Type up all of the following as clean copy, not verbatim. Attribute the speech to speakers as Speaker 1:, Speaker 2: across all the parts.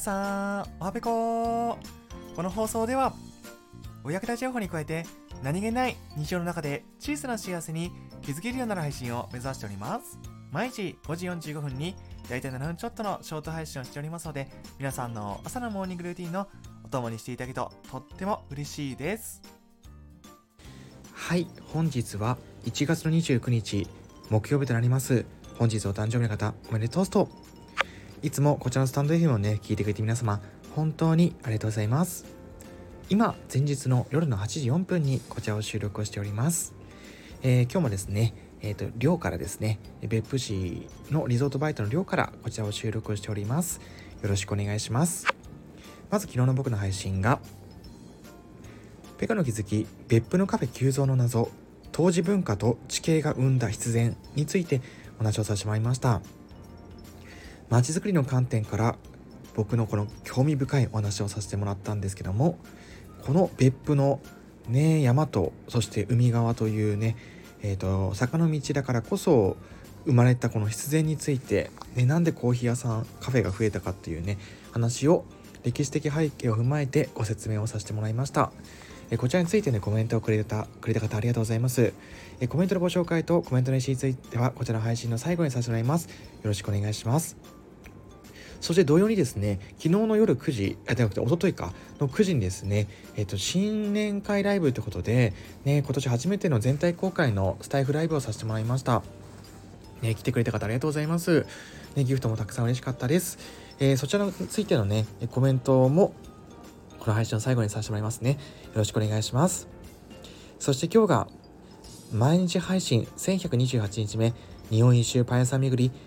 Speaker 1: さん、おはぺこ。この放送ではお役立ち情報に加えて何気ない日常の中で小さな幸せに気づけるようになる配信を目指しております。毎日5時45分にだいたい7分ちょっとのショート配信をしておりますので、皆さんの朝のモーニングルーティンのお供にしていただけるととっても嬉しいです。
Speaker 2: はい、本日は1月の29日木曜日となります。本日お誕生日の方おめでとうと。いつもこちらのスタンド FM をね聞いてくれて皆様本当にありがとうございます。今前日の夜の8時4分にこちらを収録をしております。今日もですね寮からですね別府市のリゾートバイトの寮からこちらを収録をしております。よろしくお願いします。まず昨日の僕の配信がペカの気づき別府のカフェ急増の謎、当時文化と地形が生んだ必然についてお話をさせてもらいました。街づくりの観点から僕のこの興味深いお話をさせてもらったんですけども、この別府のね山とそして海側というね坂の道だからこそ生まれたこの必然について、なんでコーヒー屋さんカフェが増えたかっていうね話を歴史的背景を踏まえてご説明をさせてもらいました。こちらについてねコメントをくれた方ありがとうございます。コメントのご紹介とコメントの意思についてはこちらの配信の最後にさせてもらいます。よろしくお願いします。そして同様にですね、昨日の夜9時ではなくて一昨日かの9時にですね、新年会ライブということで、今年初めての全体公開のスタイフライブをさせてもらいました。来てくれた方ありがとうございます。ギフトもたくさん嬉しかったです。そちらについてのねコメントもこの配信の最後にさせてもらいますね。よろしくお願いします。そして今日が毎日配信1128日目、日本一周パン屋さん巡り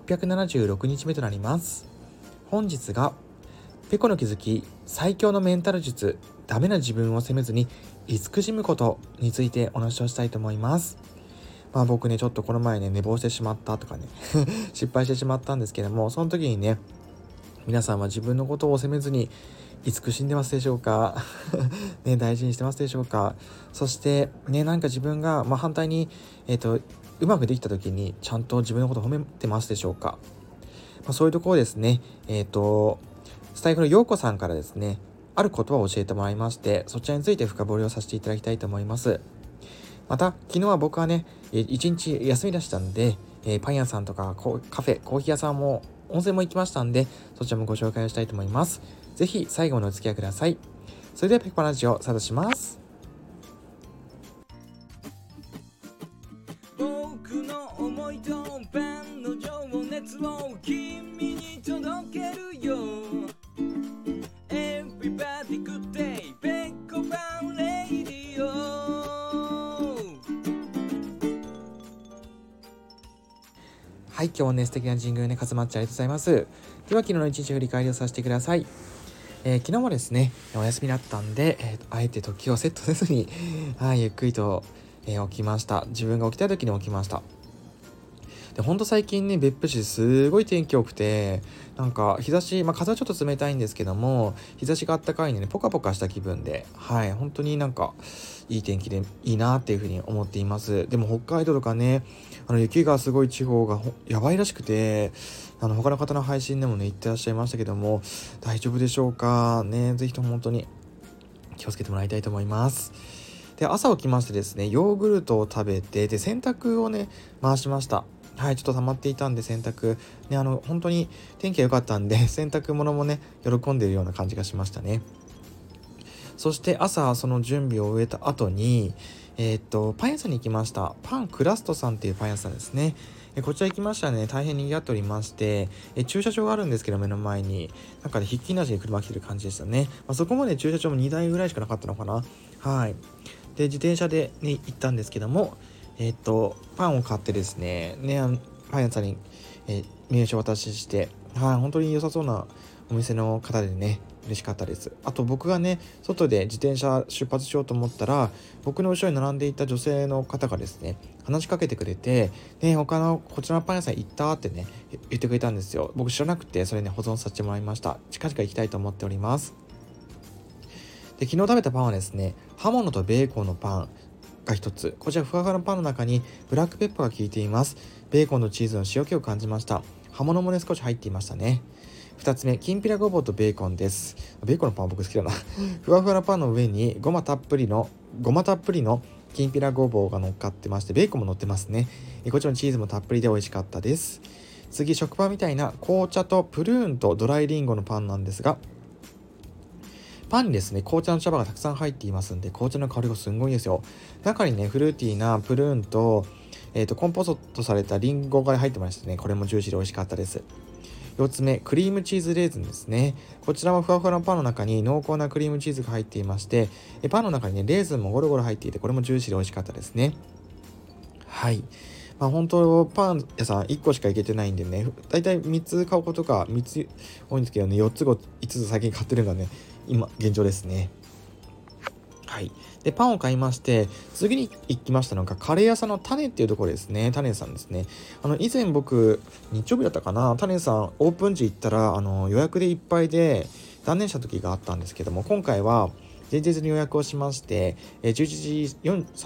Speaker 2: 676日目となります。本日がペコの気づき最強のメンタル術、ダメな自分を責めずに慈しむことについてお話をしたいと思います。僕ねちょっとこの前ね寝坊してしまったとかね失敗してしまったんですけども、その時にね皆さんは自分のことを責めずに慈しんでますでしょうか大事にしてますでしょうか。そしてなんか自分が反対にうまくできた時にちゃんと自分のことを褒めてますでしょうか。そういうところですねスタイフのようこさんからですねある言葉を教えてもらいまして、そちらについて深掘りをさせていただきたいと思います。また昨日は僕はね一日休み出したんでパン屋さんとかカフェコーヒー屋さんも温泉も行きましたんで、そちらもご紹介をしたいと思います。ぜひ最後までお付き合いください。それではペコパラジオスタートします。
Speaker 3: 僕の思いとパンの情熱を君に届けるよ。 Everybody good day ペコパンレイディオ。
Speaker 2: はい、今日もね素敵な神宮ね勝松ちゃんありがとうございます。では昨日の一日振り返りをさせてください。昨日もですねお休みだったんで、あえて時をセットせずにゆっくりと、起きました。自分が起きたい時に起きました。でほんと最近ね別府市すごい天気良くて、なんか日差し、風はちょっと冷たいんですけども日差しがあったかいのでポカポカした気分で、本当になんかいい天気でいいなっていうふうに思っています。でも北海道とかね雪がすごい地方がやばいらしくて、他の方の配信でもね言ってらっしゃいましたけども、大丈夫でしょうかね。ぜひとも本当に気をつけてもらいたいと思います。で朝起きましてですねヨーグルトを食べて、で洗濯をね回しました。ちょっと溜まっていたんで洗濯ね本当に天気が良かったんで洗濯物もね喜んでいるような感じがしましたね。そして朝その準備を終えた後にパン屋さんに行きました。パンクラストさんっていうパン屋さんですね。こちら行きましたね。大変賑わっておりまして、駐車場があるんですけど目の前になんかねひっきりなしに車来てる感じでしたね。そこまで駐車場も2台ぐらいしかなかったのかな。で自転車でね行ったんですけどもパンを買ってですねパン屋さんに、名刺を渡しして、本当に良さそうなお店の方でね嬉しかったです。あと僕がね外で自転車出発しようと思ったら、僕の後ろに並んでいた女性の方がですね話しかけてくれて、他のこちらのパン屋さん行ったってね言ってくれたんですよ。僕知らなくてそれね保存させてもらいました。近々行きたいと思っております。で昨日食べたパンはですねハモのとベーコンのパンが一つ。こちらふわふわのパンの中にブラックペッパーが効いています。ベーコンとチーズの塩気を感じました。葉物もね少し入っていましたね。 2つ目、きんぴらごぼうとベーコンです。ベーコンのパン僕好きだなふわふわなパンの上にごまたっぷりのきんぴらごぼうが乗っかってまして、ベーコンも乗ってますね。こちらのチーズもたっぷりで美味しかったです。次、食パンみたいな紅茶とプルーンとドライリンゴのパンなんですが、パンにですね、紅茶の茶葉がたくさん入っていますんで、紅茶の香りがすんごいですよ。中にね、フルーティーなプルーンと、コンポソットされたリンゴが入ってましてね、これもジューシーで美味しかったです。4つ目、クリームチーズレーズンですね。こちらもふわふわのパンの中に濃厚なクリームチーズが入っていまして、パンの中にね、レーズンもゴロゴロ入っていて、これもジューシーで美味しかったですね。はい。本当パン屋さん1個しか行けてないんでね、だいたい3つ買うことが3つ多いんですけどね、4つ5つ最近買ってるのがね、今現状ですね。はい。で、パンを買いまして、次に行きましたのがカレー屋さんの種っていうところですね。種さんですね。以前僕日曜日だったかな、種さんオープン時行ったら予約でいっぱいで断念した時があったんですけども、今回は前日に予約をしまして、11時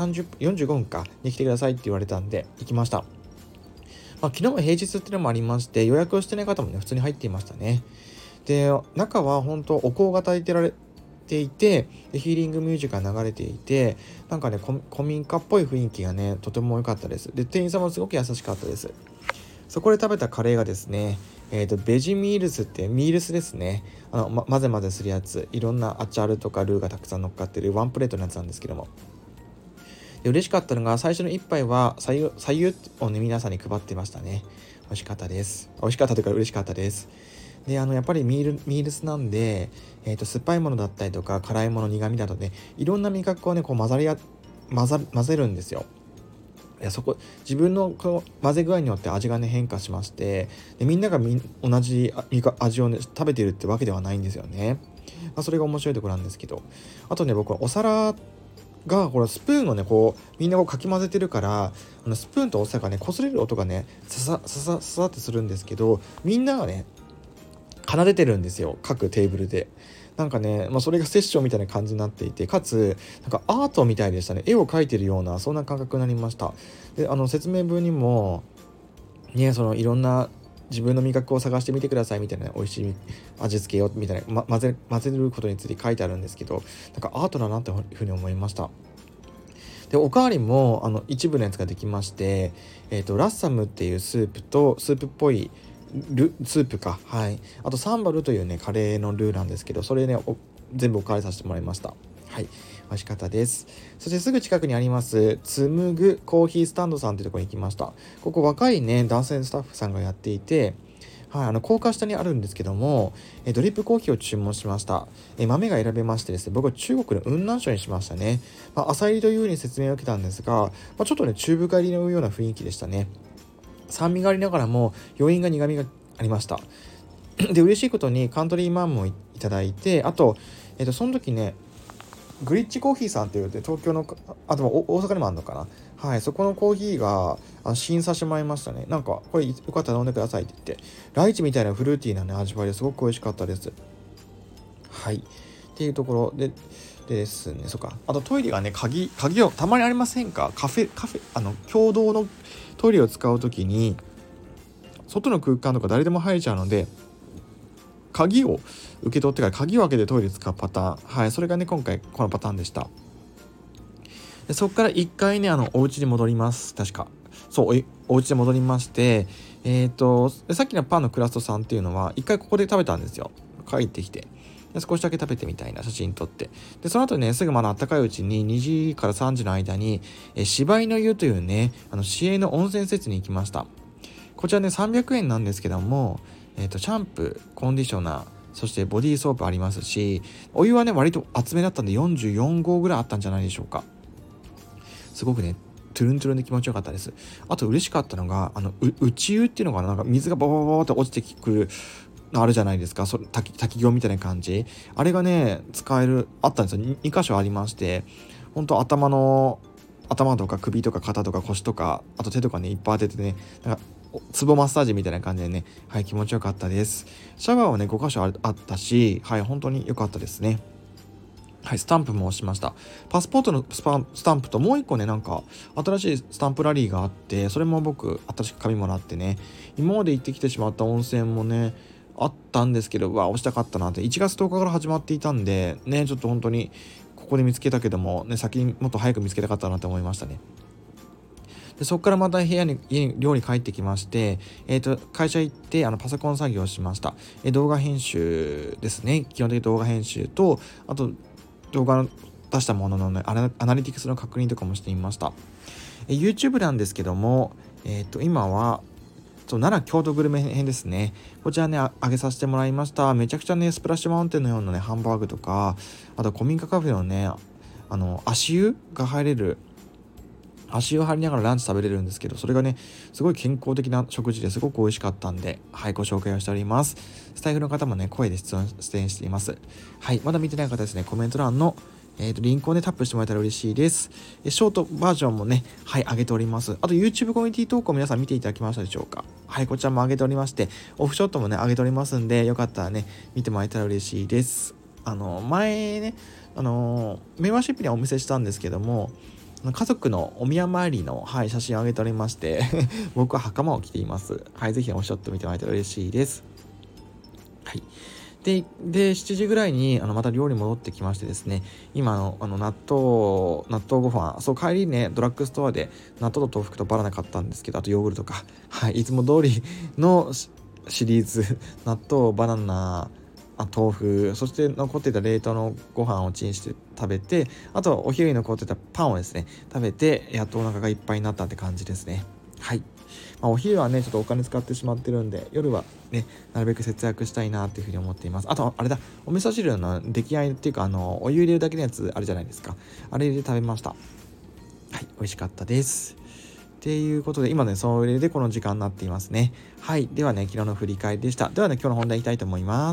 Speaker 2: 45分かに来てくださいって言われたんで行きました。昨日は平日っていうのもありまして、予約をしてない方もね普通に入っていましたね。で、中は本当お香が焚いてられていて、ヒーリングミュージックが流れていて、なんかね古民家っぽい雰囲気がねとても良かったです。で、店員さんもすごく優しかったです。そこで食べたカレーがですね、ベジミールスってミールスですね。混ぜ混ぜするやつ、いろんなアチャルとかルーがたくさん乗っかってるワンプレートのやつなんですけども、で嬉しかったのが最初の一杯は左右をね皆さんに配ってましたね。美味しかったです。美味しかったというか嬉しかったです。で、やっぱりミールスなんで、酸っぱいものだったりとか辛いもの、苦味だとね、いろんな味覚をねこう混ぜるんですよ。自分のこう混ぜ具合によって味がね変化しまして、でみんなが同じ味をね食べてるってわけではないんですよね。それが面白いところなんですけど、あとね、僕はお皿がこれスプーンをねこうみんなこうかき混ぜてるから、スプーンとお皿がね擦れる音がねささってするんですけど、みんながね奏でてるんですよ、各テーブルで。なんかね、それがセッションみたいな感じになっていて、かつなんかアートみたいでしたね。絵を描いてるようなそんな感覚になりました。で、説明文にもね、いろんな自分の味覚を探してみてくださいみたいな、美味しい味付けをみたいな、混ぜることについて書いてあるんですけど、なんかアートだなっていうふうに思いました。で、おかわりも一部のやつができまして、ラッサムっていうスープっぽいスープか、はい、あとサンバルというねカレーのルーなんですけど、それね全部おかわりさせてもらいました。はい、美味しかったです。そしてすぐ近くにあります紡ぐコーヒースタンドさんというところに行きました。ここ若いね男性スタッフさんがやっていて、はい、高架下にあるんですけども、ドリップコーヒーを注文しました。豆が選べましてですね、僕は中国の雲南省にしましたね。浅入りというふうに説明を受けたんですが、ちょっとね中深入りのような雰囲気でしたね。酸味がありながらも余韻が苦味がありました。で、嬉しいことにカントリーマンもいただいて、あと、その時ねグリッチコーヒーさんっていう東京のでも大阪にもあるのかな、はい、そこのコーヒーが試飲させてもらいましたね。なんかこれよかったら飲んでくださいって言って、ライチみたいなフルーティーなね味わいですごく美味しかったです。はい、っていうところでですね、あとトイレがね鍵をたまにありませんか？カフェ共同のトイレを使うときに外の空間とか誰でも入れちゃうので、鍵を受け取ってから鍵を開けてトイレ使うパターン、はい、それがね今回このパターンでした。で、そこから1回ねお家に戻ります。確かそうお家に戻りまして、さっきのパンのクラストさんっていうのは1回ここで食べたんですよ。帰ってきてで少しだけ食べてみたいな写真撮って、でその後ねすぐまだ暖かいうちに2時から3時の間に芝居の湯というね市営の温泉施設に行きました。こちらね300円なんですけども、シャンプー、コンディショナー、そしてボディーソープありますし、お湯はね割と厚めだったんで44合ぐらいあったんじゃないでしょうか。すごくねトゥルントゥルンで気持ちよかったです。あと嬉しかったのが内湯っていうのがなんか水がババババって落ちてくるあるじゃないですか。滝行みたいな感じ、あれがねあったんですよ。2箇所ありまして、本当頭とか首とか肩とか腰とかあと手とかねいっぱい当ててね、なんかツボマッサージみたいな感じでね、はい、気持ちよかったです。シャワーはね5箇所あったし、はい、本当に良かったですね。はい、スタンプも押しました。パスポートのスタンプともう一個ねなんか新しいスタンプラリーがあって、それも僕新しく紙もらってね、今まで行ってきてしまった温泉もねあったんですけど、押したかったなって。1月10日から始まっていたんでね、ちょっと本当にここで見つけたけどもね、先にもっと早く見つけたかったなって思いましたね。でそこからまた家に寮に帰ってきまして、会社行ってパソコン作業をしました。動画編集ですね。基本的に動画編集と、あと動画の出したものの、ね、アナリティクスの確認とかもしてみました。YouTube なんですけども、今は奈良京都グルメ編ですね。こちらね、上げさせてもらいました。めちゃくちゃね、スプラッシュマウンテンのようなね、ハンバーグとか、あと古民家カフェのね、足湯が入れる、足湯を張りながらランチ食べれるんですけど、それがね、すごい健康的な食事ですごく美味しかったんで、はい、ご紹介をしております。スタイフの方もね、声で出演しています。はい、まだ見てない方ですね、コメント欄のリンクをね、タップしてもらえたら嬉しいです。ショートバージョンもね、はい、上げております。あと YouTube コミュニティ投稿皆さん見ていただきましたでしょうか。はい、こちらも上げておりまして、オフショットもね、上げておりますんで、よかったらね、見てもらえたら嬉しいです。前ね、メンバーシップにはお見せしたんですけども、家族のお宮参りの、はい、写真を上げておりまして僕は袴を着ています。はい、ぜひオフショット見てもらえたら嬉しいです。はい。で7時ぐらいにまた寮に戻ってきましてですね、今納豆ご飯、そう、帰りね、ドラッグストアで納豆と豆腐とバナナ買ったんですけど、あとヨーグルトか、はい、いつも通りのシリーズ納豆、バナナ、豆腐、そして残っていた冷凍のご飯をチンして食べて、あとお昼に残ってたパンをですね食べて、やっとお腹がいっぱいになったって感じですね。はい。お昼はねちょっとお金使ってしまってるんで、夜はねなるべく節約したいなっていうふうに思っています。あとあれだ、お味噌汁の出来合いっていうかお湯入れるだけのやつあるじゃないですか。あれ入れて食べました。はい、美味しかったです。っていうことで今ねそれでこの時間になっていますね。はい、ではね昨日の振り返りでした。ではね今日の本題いきたいと思います。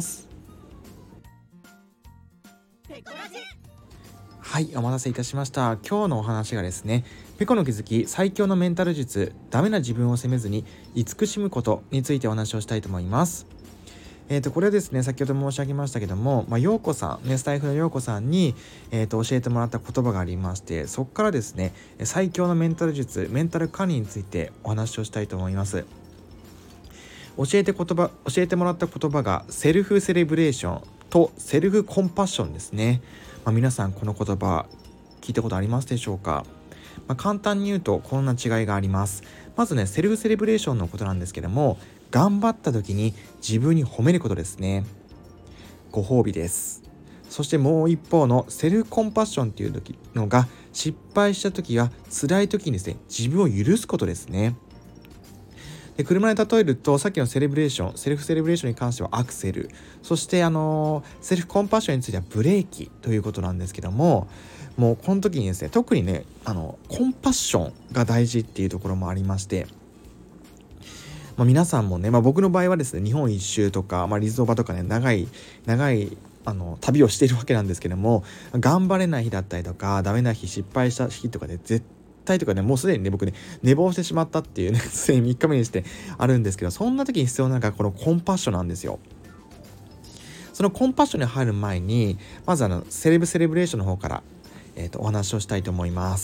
Speaker 2: はい、お待たせいたしました。今日のお話がですね、ペコの気づき最強のメンタル術、ダメな自分を責めずに慈しむことについてお話をしたいと思います。これはですね、先ほど申し上げましたけども、陽子さん、ね、スタイフの陽子さんに、教えてもらった言葉がありまして、そこからですね、最強のメンタル術、メンタル管理についてお話をしたいと思います。教えてもらった言葉がセルフセレブレーションとセルフコンパッションですね。皆さんこの言葉聞いたことありますでしょうか。簡単に言うとこんな違いがあります。まずね、セルフセレブレーションのことなんですけども、頑張った時に自分に褒めることですね。ご褒美です。そしてもう一方のセルフコンパッションっていうのが、失敗した時や辛い時にですね、自分を許すことですね。で、車で例えると、さっきのセルフセレブレーションに関してはアクセル、そしてセルフコンパッションについてはブレーキということなんですけども、もうこの時にですね、特にねコンパッションが大事っていうところもありまして、皆さんもね、僕の場合はですね、日本一周とか、リゾバとかね、長い旅をしているわけなんですけども、頑張れない日だったりとか、ダメな日、失敗した日とかで絶対とかね、もうすでにね僕ね寝坊してしまったっていうねすでに3日目にしてあるんですけど、そんな時に必要なのがこのコンパッションなんですよ。そのコンパッションに入る前に、まずセレブレーションの方から、お話をしたいと思います。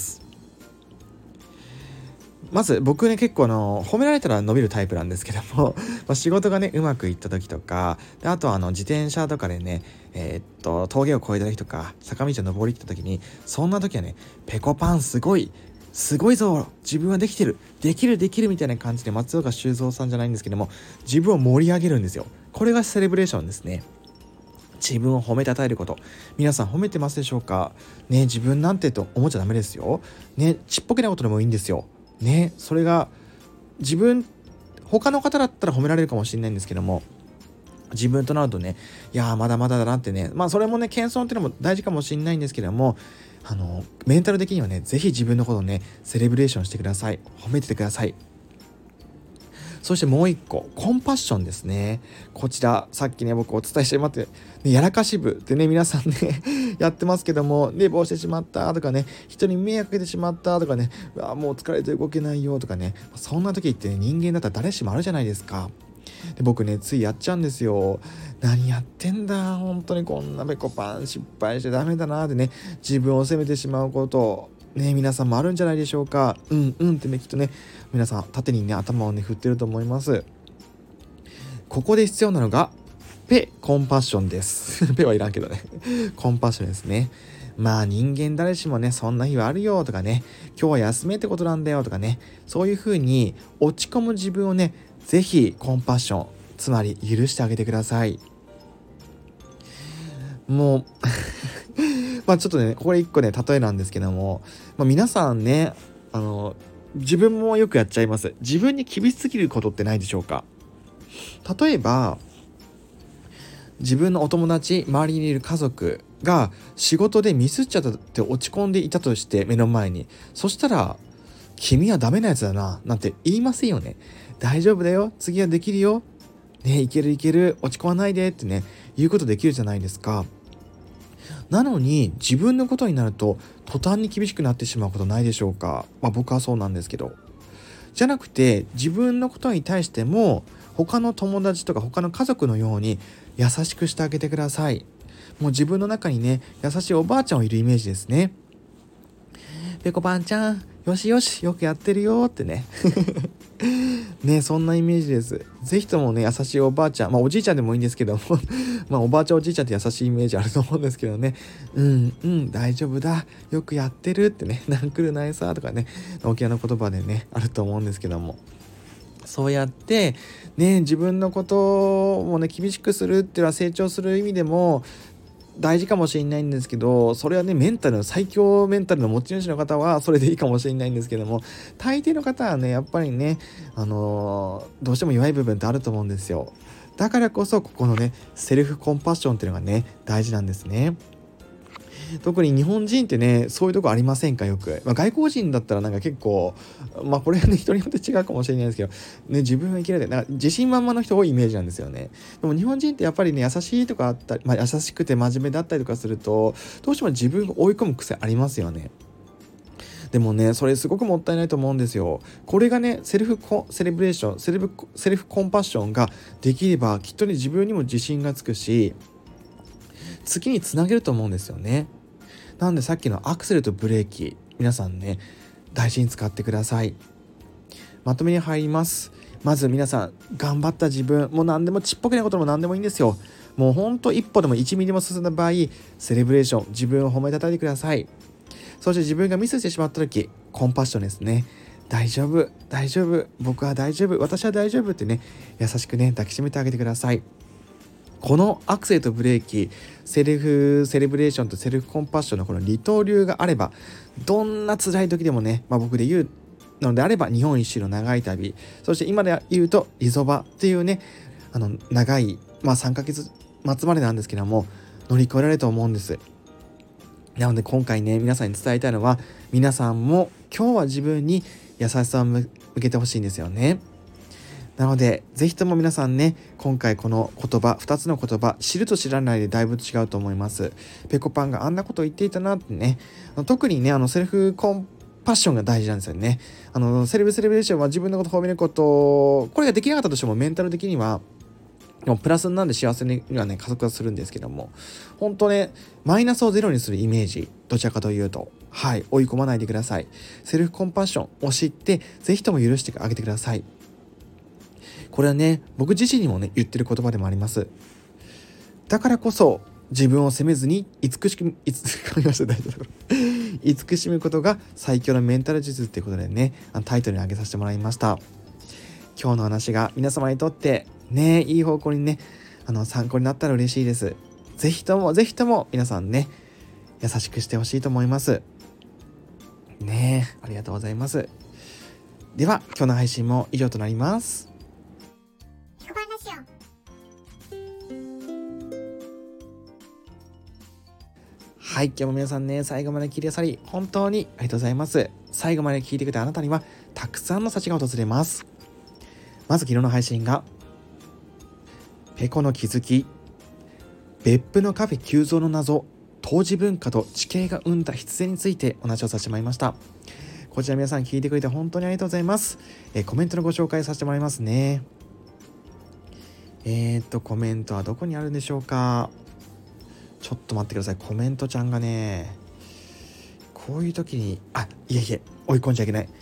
Speaker 2: まず僕ね、結構褒められたら伸びるタイプなんですけども仕事がねうまくいった時とかで、あとは自転車とかでね峠を越えた時とか、坂道を登りきった時に、そんな時はね、ペコパンすごいぞ、自分はできるみたいな感じで、松岡修造さんじゃないんですけども、自分を盛り上げるんですよ。これがセレブレーションですね。自分を褒めたたえること。皆さん褒めてますでしょうかね。自分なんてと思っちゃダメですよね。ちっぽけなことでもいいんですよね。それが他の方だったら褒められるかもしれないんですけども、自分となるとね、いやまだまだだなってね、それもね謙遜っていうのも大事かもしれないんですけども、メンタル的にはね、ぜひ自分のことをねセレブレーションしてください。褒めててください。そしてもう一個、コンパッションですね。こちらさっきね僕お伝えしてもらって、やらかし部でね皆さんねやってますけども、寝坊してしまったとかね、人に迷惑かけてしまったとかね、もう疲れて動けないよとかね、そんな時って、人間だったら誰しもあるじゃないですか。で、僕ねついやっちゃうんですよ。何やってんだ本当に、こんなペコパン失敗してダメだなってね、自分を責めてしまうことね、皆さんもあるんじゃないでしょうか。ってね、きっとね皆さん縦にね頭をね振ってると思います。ここで必要なのがペコンパッションですペはいらんけどねコンパッションですね。まあ人間誰しもね、そんな日はあるよとかね、今日は休めってことなんだよとかね、そういう風に落ち込む自分をね、ぜひコンパッション、つまり許してあげてください。もうまあちょっとね、これ一個ね、例えなんですけども、皆さんね、自分もよくやっちゃいます。自分に厳しすぎることってないでしょうか。例えば自分のお友達、周りにいる家族が仕事でミスっちゃったって落ち込んでいたとして、目の前に、そしたら君はダメなやつだななんて言いませんよね。大丈夫だよ、次はできるよね、いけるいける、落ち込まないでってね、言うことできるじゃないですか。なのに自分のことになると途端に厳しくなってしまうことないでしょうか。僕はそうなんですけど、じゃなくて自分のことに対しても他の友達とか他の家族のように優しくしてあげてください。もう自分の中にね、優しいおばあちゃんをいるイメージですね。ペコパンちゃん、よしよし、よくやってるよってねね、そんなイメージです。ぜひともね、優しいおばあちゃん、おじいちゃんでもいいんですけどもおばあちゃんおじいちゃんって優しいイメージあると思うんですけどね、大丈夫だ、よくやってるってね、なんくるないさとかね、沖縄の言葉でねあると思うんですけども、そうやってね、自分のことをね厳しくするっていうのは成長する意味でも大事かもしれないんですけど、それはね、最強メンタルの持ち主の方はそれでいいかもしれないんですけども、大抵の方はね、やっぱりね、どうしても弱い部分ってあると思うんですよ。だからこそここのね、セルフコンパッションっていうのがね、大事なんですね。特に日本人ってね、そういうとこありませんか、よく。外国人だったらなんか結構、これはね、人によって違うかもしれないですけど、ね、自分はいけるで、なんか自信満々の人多いイメージなんですよね。でも日本人ってやっぱりね、優しいとかあったり、優しくて真面目だったりとかすると、どうしても自分を追い込む癖ありますよね。でもね、それすごくもったいないと思うんですよ。これがね、セルフコンパッションができれば、きっとね、自分にも自信がつくし、次につなげると思うんですよね。なのでさっきのアクセルとブレーキ、皆さんね、大事に使ってください。まとめに入ります。まず皆さん、頑張った自分、もう何でもちっぽけなことも何でもいいんですよ。もうほんと一歩でも1ミリも進んだ場合、セレブレーション、自分を褒めたたえてください。そして自分がミスしてしまった時、コンパッションですね。大丈夫、大丈夫、僕は大丈夫、私は大丈夫ってね、優しくね、抱きしめてあげてください。このアクセルとブレーキ、セレブレーションとセルフコンパッションのこの二刀流があれば、どんな辛い時でもね、僕で言うのであれば日本一周の長い旅、そして今で言うとリゾバっていうね、長い、3ヶ月末までなんですけども、乗り越えられると思うんです。なので今回ね、皆さんに伝えたいのは、皆さんも今日は自分に優しさを向けてほしいんですよね。なのでぜひとも皆さんね、今回この言葉、2つの言葉、知ると知らないでだいぶ違うと思います。ペコパンがあんなこと言っていたなってね、特にね、セルフコンパッションが大事なんですよね。セレブレーションは自分のことを褒めること、これができなかったとしてもメンタル的にはプラスなんで幸せにはね、加速はするんですけども、本当ね、マイナスをゼロにするイメージ、どちらかというと、追い込まないでください。セルフコンパッションを知って、ぜひとも許してあげてください。これはね、僕自身にもね、言ってる言葉でもあります。だからこそ自分を責めずに慈しむことが最強のメンタル術っていうことでね、タイトルに挙げさせてもらいました。今日の話が皆様にとってね、いい方向にね、参考になったら嬉しいです。ぜひとも皆さんね、優しくしてほしいと思いますね。ありがとうございます。では今日の配信も以上となります。はい、今日も皆さんね、最後まで聞いてくださり本当にありがとうございます。最後まで聞いてくれたあなたにはたくさんの幸が訪れます。まず昨日の配信がペコの気づき、別府のカフェ急増の謎、当時文化と地形が生んだ必然についてお話をさせてもらいました。こちら皆さん聞いてくれて本当にありがとうございます。コメントのご紹介させてもらいますね。コメントはどこにあるんでしょうか。ちょっと待ってください。コメントちゃんがね、こういう時に追い込んじゃいけない。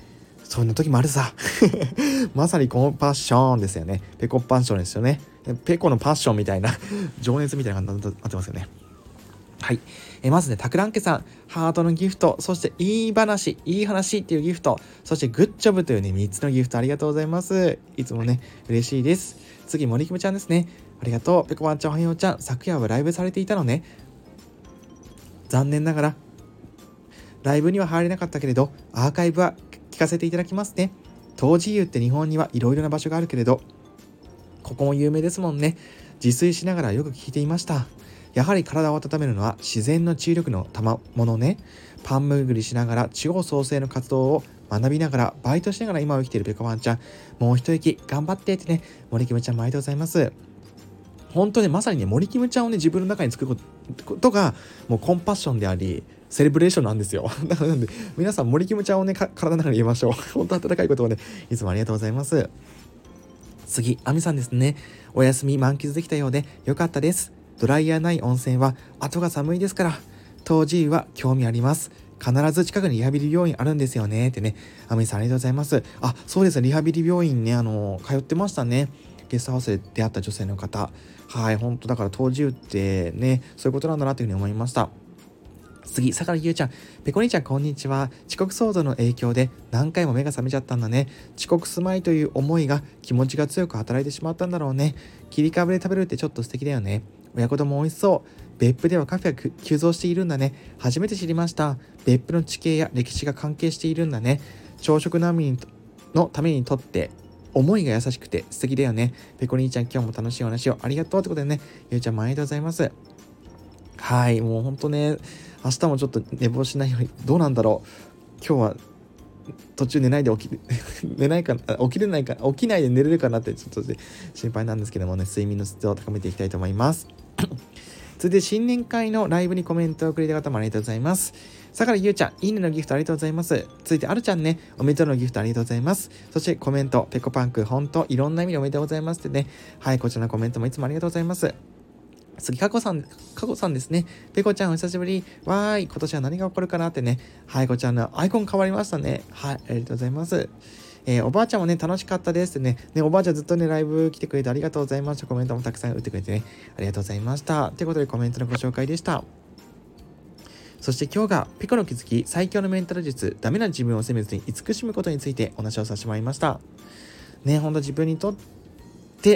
Speaker 2: そんな時もあるさまさにコンパッションですよね。ペコパッションですよね。ペコのパッションみたいな情熱みたいな感じになってますよね。はい、まずね、タクランケさん、ハートのギフト、そしていい話っていうギフト、そしてグッジョブというね、3つのギフトありがとうございます。いつもね、嬉しいです。次、森キムちゃんですね。ありがとう。ペコパンちゃん、おはようちゃん、昨夜はライブされていたのね。残念ながら、ライブには入れなかったけれど、アーカイブは聞かせていただきますね。東寺湯って日本にはいろいろな場所があるけれど、ここも有名ですもんね。自炊しながらよく聞いていました。やはり体を温めるのは自然の治癒力の賜物ね。パン巡りしながら地方創生の活動を学びながらバイトしながら今を生きているペコパンちゃん、もう一息頑張ってってね。森キムちゃんもありがとうございます。本当にまさにね、森キムちゃんをね、自分の中に作ることがもうコンパッションでありセレブレーションなんですよ。なので皆さん森キムちゃんをね、体の中に入れましょう。本当温かいことをね、いつもありがとうございます。次、アミさんですね。お休み満喫できたようでよかったです。ドライヤーない温泉は後が寒いですから、当時は興味あります。必ず近くにリハビリ病院あるんですよねってね。アミさんありがとうございます。あ、そうですね、リハビリ病院ね、通ってましたね。ゲストハウスで出会った女性の方。はい、本当だから当時ってね、そういうことなんだなというふうに思いました。次、坂井優ちゃん、ペコ兄ちゃんこんにちは。遅刻騒動の影響で何回も目が覚めちゃったんだね。遅刻すまいという思いが気持ちが強く働いてしまったんだろうね。切り株で食べるってちょっと素敵だよね。親子丼も美味しそう。別府ではカフェが急増しているんだね。初めて知りました。別府の地形や歴史が関係しているんだね。朝食難民のためにとって思いが優しくて素敵だよね。ペコ兄ちゃん今日も楽しいお話をありがとうってことでね、ゆうちゃんもありがとうございます。はい、もうほんとね、明日もちょっと寝坊しないように、どうなんだろう。今日は途中寝ないで寝ないか起きれないか、起きないで寝れるかなってちょっと心配なんですけどもね、睡眠の質を高めていきたいと思います。続いて新年会のライブにコメントをくれた方もありがとうございます。坂井ゆうちゃん、いいねのギフトありがとうございます。続いてあるちゃんね、おめでとうのギフトありがとうございます。そしてコメント、ペコパンク、ほんといろんな意味でおめでとうございますってね。はい、こちらのコメントもいつもありがとうございます。次、かこさんですね。ペコちゃんお久しぶり。わーい、今年は何が起こるかなってね。はい、こちらのアイコン変わりましたね。はい、ありがとうございます。おばあちゃんもね、楽しかったですってね。おばあちゃんずっとね、ライブ来てくれてありがとうございました。コメントもたくさん打ってくれてね、ありがとうございました。ということでコメントのご紹介でした。そして今日がペコの気づき、最強のメンタル術、ダメな自分を責めずに慈しむことについてお話をさせてもらいました。ね、ほんと自分にとって、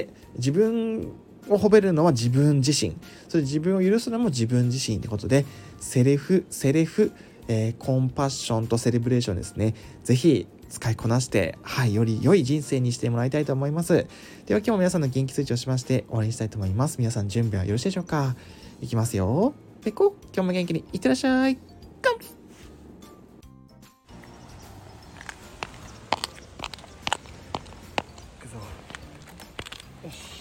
Speaker 2: 自分を褒めるのは自分自身。それ自分を許すのも自分自身ってことで、セレフ、コンパッションとセレブレーションですね。ぜひ使いこなして、はい、より良い人生にしてもらいたいと思います。では今日も皆さんの元気スイッチをしまして終わりにしたいと思います。皆さん準備はよろしいでしょうか。いきますよ。ペコ、今日も元気にいってらっしゃい。ガン！よし。